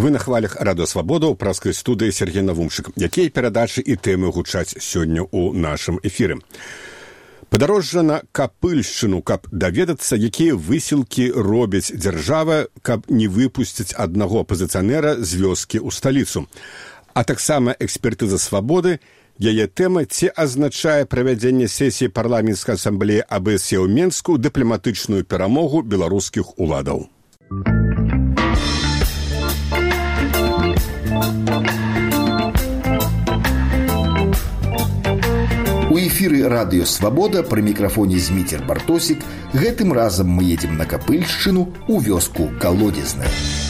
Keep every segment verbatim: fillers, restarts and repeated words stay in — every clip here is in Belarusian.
Вы на хвалях Радыё Свабода ў праскай студыі Сергей Навумшык. Якія перадачы і тэмы гучаць сёння ў нашым эфіры? Падарожжа на Капыльшчыну, каб даведацца, якія высілкі робіць дзяржава, каб не выпусціць аднаго апазіцыянера з вёскі ў сталіцу. А таксама экспертыза свабоды, яе тэма, ці азначае правядзенне сесіі парламенцкай асамблеі А Б С ў Менску дыпламатычную перамогу беларускіх уладаў. У эфіры Радыё Свабода пры мікрафоне Зміцер Бартосік. Гэтым разам мы едзем на Капыльшчыну у вёску Калодзезная.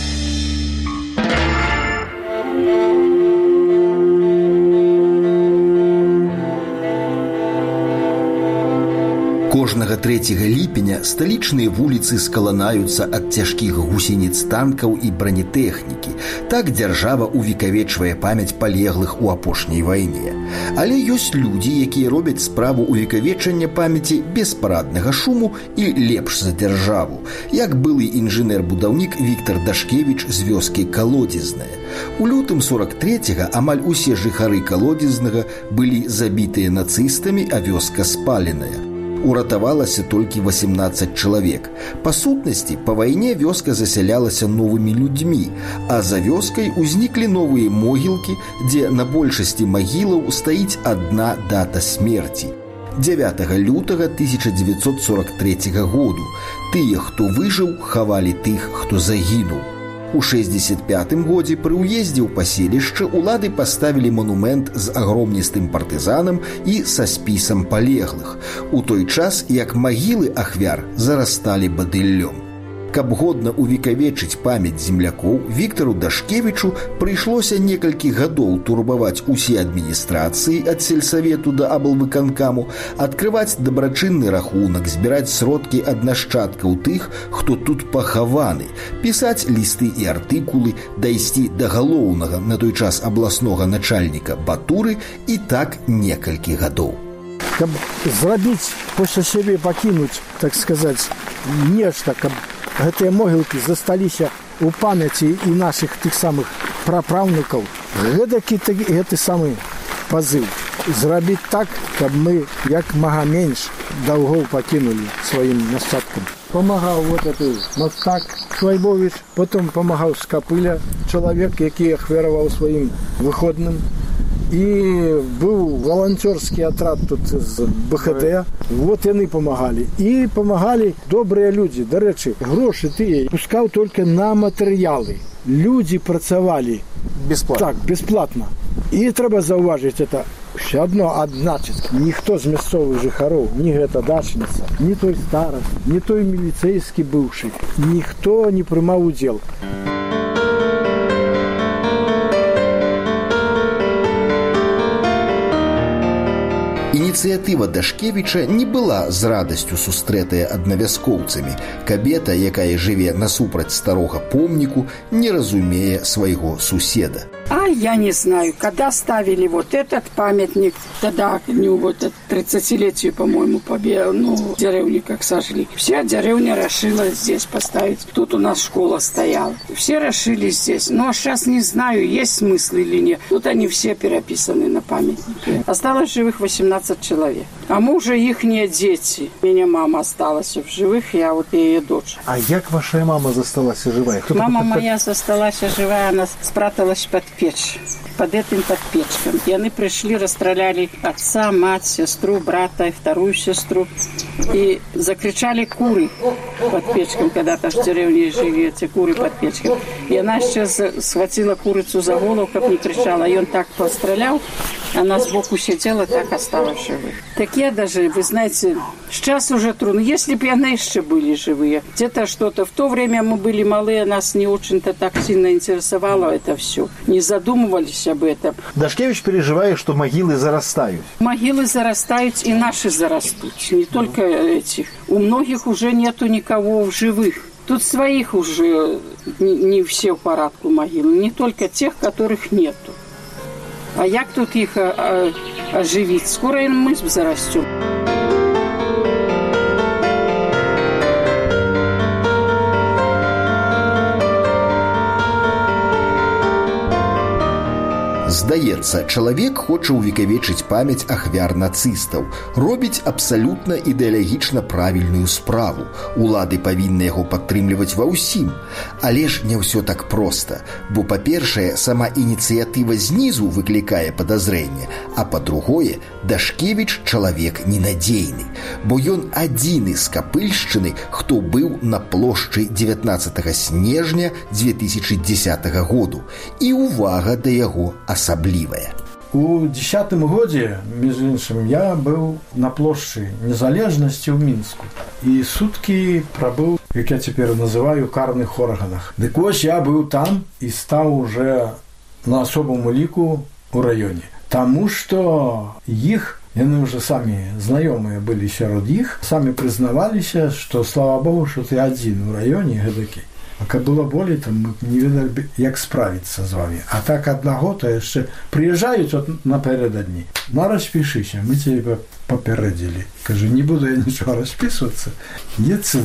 Кожнага трэцяга ліпеня сталічныя вуліцы скаланаюцца ад цяжкіх гусеніц танкаў і бронетэхнікі. Так дзяржава увекавечвае памяць палеглых у апошняй вайне. Але ёсць людзі, якія робяць справу увекавечання памяці без параднага шуму і лепш за дзяржаву, як былы інжынер-будаўнік Віктар Дашкевіч з вёскі Калодзезная. У лютым сорок трэцяга амаль усе жыхары Калодзезнага былі забітыя нацыстамі, а вёска спаленая. Уратавалася толькі восемнадцаць чалавек. Па сутнасці, па вайне вёска засялялася новымі людзьмі, а за вёскай узніклі новыя могілкі, дзе на большасці магілаў стаіць адна дата смерці. дзявятага лютага тысяча дзевяцьсот сорок трэцяга году. Тыя, хто выжыў, хавалі тых, хто загінуў. У шэсцьдзесят пятым годзе пры ўездзе ў паселішча улады паставілі манумент з агромністым партызанам і са спісам палеглых, у той час, як магілы ахвяр зарасталі бадыллём. Каб годна увекавечыць памяць землякоў, Віктару Дашкевічу прыйшлося некалькі гадоў турбаваць усе адміністрацыі ад сельсавету да аблвыканкаму, адкрываць дабрачынны рахунак, збіраць сродкі ад нашчадкаў тых, хто тут пахаваны, пісаць лісты і артыкулы, дайсці да галоўнага на той час абласнога начальніка Батуры, і так некалькі гадоў. Каб зрабіць пасля сябе, пакінуць, так сказаць, нешта, каб гэтыя могілкі засталіся ў памяці і нашых тых самых прапраўнікаў, гэтакі гэты самы пазыў. Зрабіць так, каб мы як мага менш даўгоў пакінулі сваім нашчадкам. Памагаў вот гэты мастак Швайбовіч, потым памагаў з Капыля чалавек, які ахвяраваў сваім выходным. І быў валанцёрскі атрад тут з Б Х Д. Вот яны памагалі. І памагалі добрыя людзі. Дарэчы, грошы тыя пускаў толькі на матэрыялы. Людзі працавалі бесплатна. Так, бесплатна. І трэба заўважыць, это ўсё адно адзначыць. Ніхто з мясцовых жыхароў, ні гэта дачніца, ні той стараст, ні той міліцэйскі быўшы, ніхто не прымаў удзел. Ініцыятыва Дашкевіча не была з радасцю сустрэтая аднавяскоўцамі. Кабета, якая жыве насупраць старога помніку, не разумее свайго суседа. А я не знаю, когда ставили вот этот памятник, тогда, ну, вот тридцатилетию, по-моему, победы, ну, деревни как сожгли. Вся деревня решила здесь поставить. Тут у нас школа стояла. Все решили здесь. Ну, а сейчас не знаю, есть смысл или нет. Тут они все переписаны на памятнике. Осталось живых восемнадцать человек. А мужа ихние дети. У меня мама осталась в живых, я вот ее дочь. А як ваша мама засталась живая? Кто мама моя засталась живая, она спряталась под печь, под этим подпечком. И они пришли, расстреляли отца, мать, сестру, брата и вторую сестру. И закричали куры под печком, когда-то в деревне жили эти куры под печком. И она сейчас схватила курицу за голову, как не кричала. И он так пострелял, она сбоку сидела, так осталась живой. Так я даже, вы знаете, сейчас уже трудно. Если бы они еще были живые, где-то что-то. В то время мы были малые, нас не очень-то так сильно интересовало это все. Не задумывались об этом. Дашкевич переживает, что могилы зарастают. Могилы зарастают, и наши зарастут. Не только этих. У многих уже нету никого в живых. Тут своих уже не, не все в порядку могилы. Не только тех, которых нету. А як тут их а, а, оживить? Скоро и мы зарастем. Здаецца, чалавек хоча ўвекавечыць памяць ахвяр нацыстаў, робіць абсалютна ідэалагічна правільную справу. Улады павінны яго падтрымліваць ва ўсім. Але ж не ўсё так проста, бо, па-першае, сама ініцыятыва знізу выклікае падазрэнне, а па-другое, Дашкевіч чалавек ненадзейны, бо ён адзіны з Капыльшчыны, хто быў на плошчы дзевятнаццатага снежня дзве тысячы дзесятага году, і увага да яго асаблівая. У дзесятым годзе, між іншым, я быў на плошчы Незалежнасці ў Мінску і суткі прабыў, як я цяпер называю, карных органах. Дык вось я быў там і стаў уже на асобаму ліку ў раёне. Таму што іх, яны ўжо самі знаёмыя былі сярод іх, самі прызнаваліся, што, слава Богу, што ты адзін у раёне гэдакі. А каб было болей, там мы не ведалі, як справіцца з вамі. А так аднаго, то яшчэ прыязджаюць от напярэдадні. На, распішыся, мы цябе папярэдзілі. Кажу, не буду я нічога распісвацца. Едце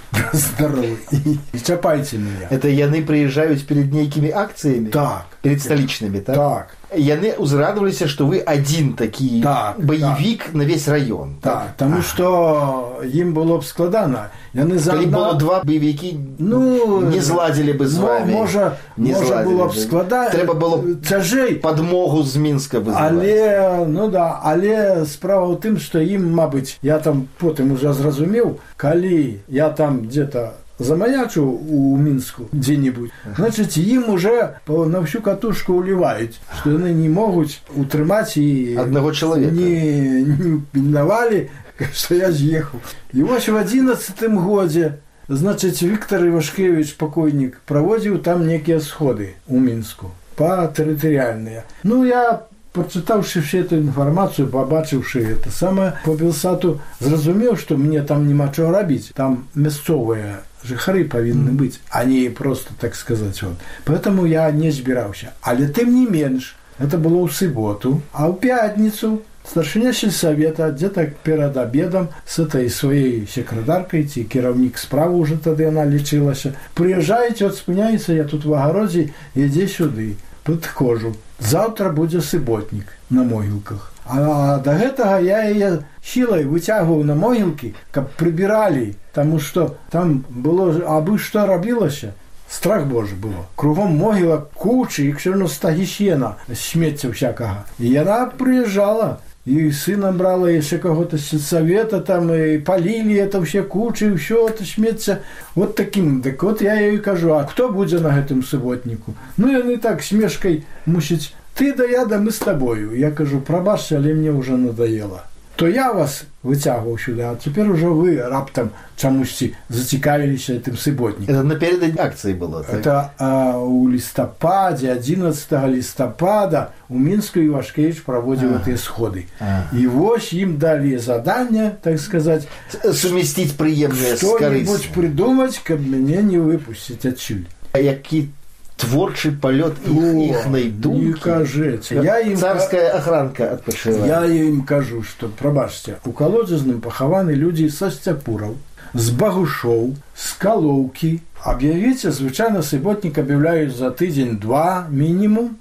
здоровы і чапайце меня. Это яны прыязджаюць перед нейкімі акцыямі? Так. Перед сталічнымі, так? Так. Яны ўзрадаваліся, што вы адзін такі так, баевік так. на весь раён. Так, так. Таму што ім было б складана. Яны за Калі было два баевікі, ну, не зладзілі бы з вами. Можа, можа было б складана. Трэба было цяжэй падмогу з Мінска вызываць. Але, ну да, але справа ў тым, што ім, мабыць, я там потым уже зразумеў, калі я там где-то замаячу у Мінску дзе-нибудь, значыць, ім уже на всю катушку ўліваюць, што яны не могуць утрымаць і аднаго чалавека. Не, не пільнавалі, што я з'ехаў. І вось у адзінаццатым годзе, значыць, Віктор Івашкевіч, пакойнік, праводзіў там некія сходы у Мінску, па тэрытарыяльныя. Ну, я прачытаўшы всю эту інфармацыю, пабачыўшы это самае по Белсату, зразумеў, што мне там няма чого рабіць. Там мясцовыя жыхары павінны быць, а не просто, так сказаць, вот. Поэтому я не збіраўся. Але тым не менш, это было ў суботу, а ў пятніцу старшыня сельсавета где-то перад обедом с этой своей секретаркой, ці кіраўнік справы уже тады она лічылася, прыязджаеце, от спыняецца, я тут в агародзе, ідзе сюды. Падходжу. Завтра будзе суботнік на могілках. А да гэтага я яе сілай выцягваў на могілкі, каб прыбіралі, таму што там было абы што рабілася. Страх Божий было. Кругом могіла кучы, і кшерно стагі сена, смецця всякага. І яна прыязджала, і сына брала яшчэ каго-то з сельсавета, там і палілі это ўсе кучы, і ўсё это смецця. Вот таким. Так вот я ёй кажу, а хто будзе на гэтым суботніку? Ну, яны так смешкай мусіць, ты да я, да мы з табою. Я кажу, прабачце, але мне уже надоело. То я вас выцягваў сюды, а цяпер ужо вы раптам чамусьці зацікавіліся этим суботнікам. Это напередадні акцыі было, так? Это а, у лістападзе, адзінаццатага лістапада у Мінску Івашкевіч праводзіў а. гэтыя сходы. А. І вось ім далі заданне, так сказаць, сумесціць прыемнае з карысным. Што-нибудь придумаць, каб мяне не выпусціць адсюль. А які творчий полет их, ихной думки. Не кажете. Я им Царская охранка отпочивает. Я им кажу, что, пробачьте, у колодезным похованы люди со Сцяпуров, с Багушов, с Коловки. Объявите, звычайно, суботник объявляют за тыдзень-два минимум.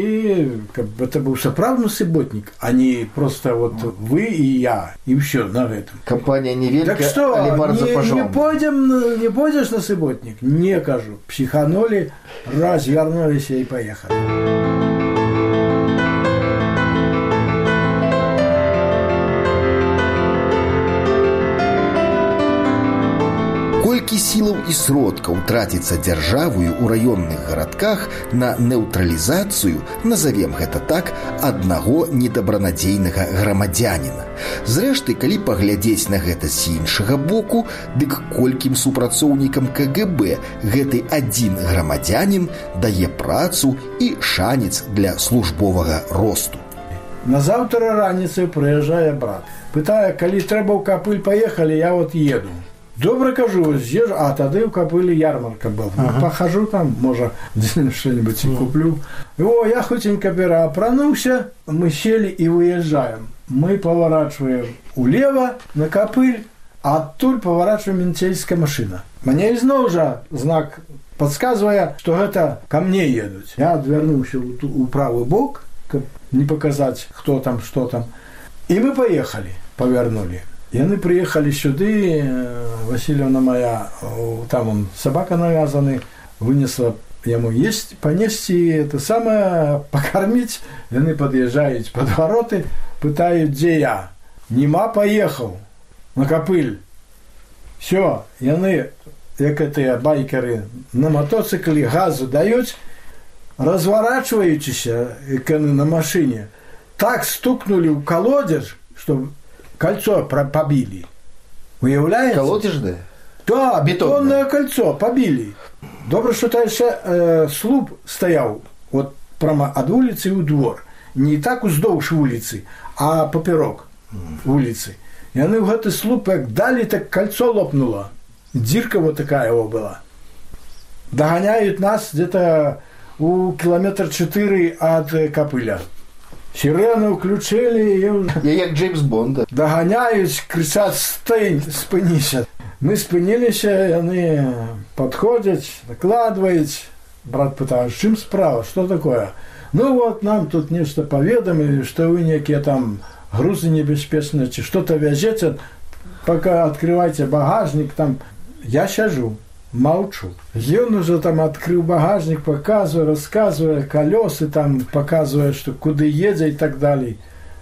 И как бы это был сапраўдны суботник, а не просто вот вы и я, и все на этом. Компания невелика, так что, але bardzo не, не, пойдем, не пойдешь на суботник? Не кажу. Психанули, развернулись и поехали. Колькі сілаў і сродкаў траціцца дзяржавою ў раённых гарадках на нейтралізацыю, назовем гэта так, аднаго недабранадзейнага грамадзяніна. Зрэшты, калі паглядзець на гэта з іншага боку, дык колькім супрацоўнікам ка гэ бэ гэты адзін грамадзянін дае працу і шанец для службовага росту. Назаўтра раніцай прыязджае брат. Пытае, калі трэба ў Капыль паехалі, я вот еду. Добра, кажу, з'езжу, а тады ў Капылі ярмарка была. Ага. Пахожу там, можа, что-нибудь mm. куплю. О, я хутенько пераапрануўся, мы сели и выезжаем. Мы поворачиваем улево на Капыль, а оттуль поворачиваем міліцейская машина. Мне ізноў жа знак подсказывая, что гэта ко мне едут. Я адвярнуўся ў правы бок каб не паказаць, хто там, што там. І мы паехалі, павярнулі. Яны прыехалі сюды, Васильевна моя, там он, собака навязаны, вынесла яму есть, понести, это самое, покормить. Яны подъезжают под вороты, пытают, где я. Нема, поехал на Капыль. Все, яны, як это байкеры, на мотоцикле газу дают, разворачиваючися, як яны на машине, так стукнули в колодец, что кольцо побили. Выявляете? Колодежное? Да, бетонное кольцо побили. Добре, що та ще е, слуп стояв от прямо від вулиці у двор. Не так уздовж вулиці, а поперек вулиці. І вони в цей слуп, як далі, так кольцо лопнуло. Дірка вот така його була. Доганяють нас где-то у кілометр чотири від Капиля. Сирену включили. Я як Джеймс Бонда. Доганяють, кричать, стань, спинися. Ми спинилися, вони підходять, докладують. Брат питає, з чим справа, що таке? Ну от нам тут нечто повідомили, що ви які там грузи небезпечні, чи що-то везете, поки відкривайте багажник, там, я сижу, молчу. Він уже там відкрив багажник, показує, розказує, колеса там, показує, що куди їде і так далі.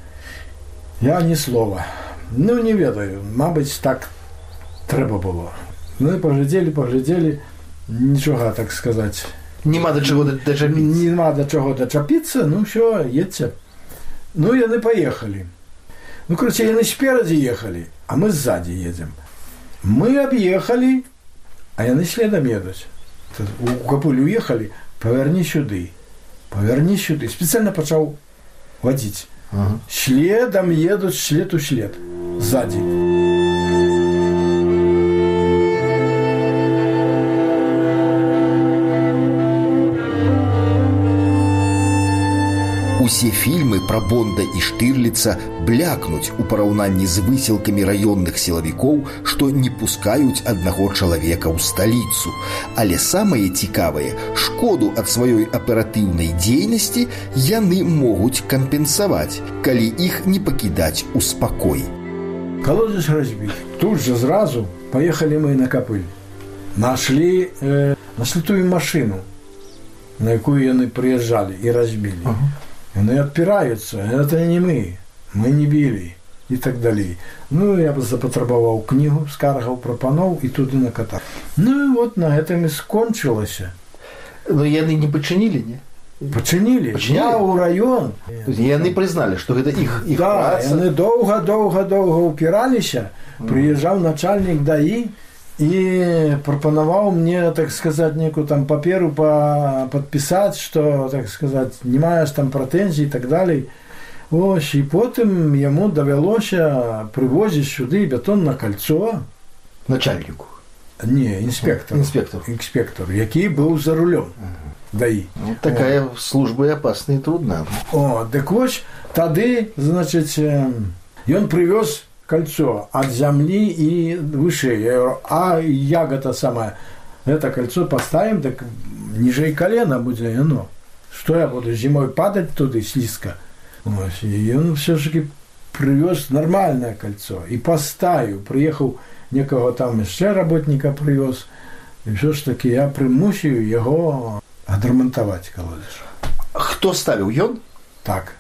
Я ні слова. Ну, не ведаю, мабуть, так треба було. Ну, поглядели, поглядели, нічого, так сказати. Нема до чого дочепитися. Нема до чого дочепитися, ну, все, їдьте. Ну, і вони поїхали. Ну, короче, вони спереди їхали, а ми ззаді їдемо. Ми об'їхали, а вони слідом їдуть. У Капиль уїхали, поверни сюди, поверни сюди. Спеціально почав водити. Ага. Слідом їдуть, слід у слід, ззаді. Усе фільмы пра Бонда і Штырліца блякнуць у параўнанні з высілкамі раённых сілавікоў, што не пускаюць аднаго чалавека ў сталіцу. Але самае цікавае, шкоду ад сваёй аператыўнай дзейнасці яны могуць кампенсаваць, калі іх не пакідаць у спакой. Колодец разбить. Тут же сразу поехали мы на Капыль. Нашли, э, нашли ту машину, на якую яны приезжали и разбили. Ага. Они отпираются, это не мы, мы не били и так далее. Ну, я бы запотребовал книгу, скаргал, пропанул и туды накатал. Ну, и вот на этом и скончилось. Но яны не починили, не? Починили. Починили? Я у район. Яны признали, что это их, их да, праца. Яны долго-долго-долго упирались. Mm. Приезжал начальник ДАИ и пропоновал мне, так сказать, некую там паперу по подписать, что, так сказать, не маешь там претензий и так далее. Ось, и потом ему довелось привозить сюда бетонное кольцо. Начальнику? Не, инспектору. Инспектору. Инспектору, який был за рулем. Uh-huh. ДАИ. Ну, такая О. служба и опасна и трудна. О, так ось, тады, значит, и он привез кольцо от земли и выше. Я говорю, а яга-то самая, это кольцо поставим, так ниже колена будет оно. Что я буду зимой падать туда слизко? И он все-таки привез нормальное кольцо. И поставил. Приехал некого там еще работника привез. И все-таки я примусил его отремонтовать колодец. Кто ставил? Ён? Так.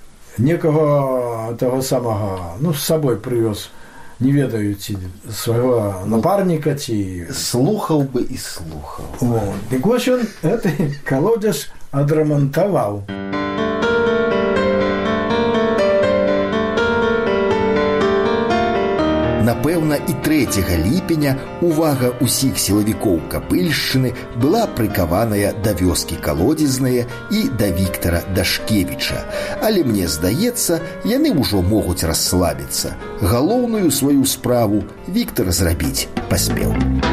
Некого того самого, ну, с собой привез. Не ведаю ці свого напарника, ці... Слухав би і слухав. Вот. Так ось він цей колодязь адремонтував. Напэўна, і трэцяга ліпеня увага ўсіх сілавікоў Капыльшчыны была прыкаваная да вёскі Калодзезнае і да Віктара Дашкевіча. Але мне здаецца, яны ўжо могуць расслабіцца. Галоўную сваю справу Віктар зрабіць паспеў.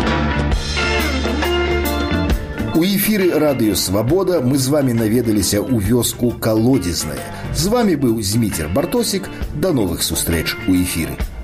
У эфіры радыё «Свабода» мы з вамі наведаліся ў вёску Калодзезнае. З вамі быў Зміцер Бартосік. Да новых сустрэч у эфіры.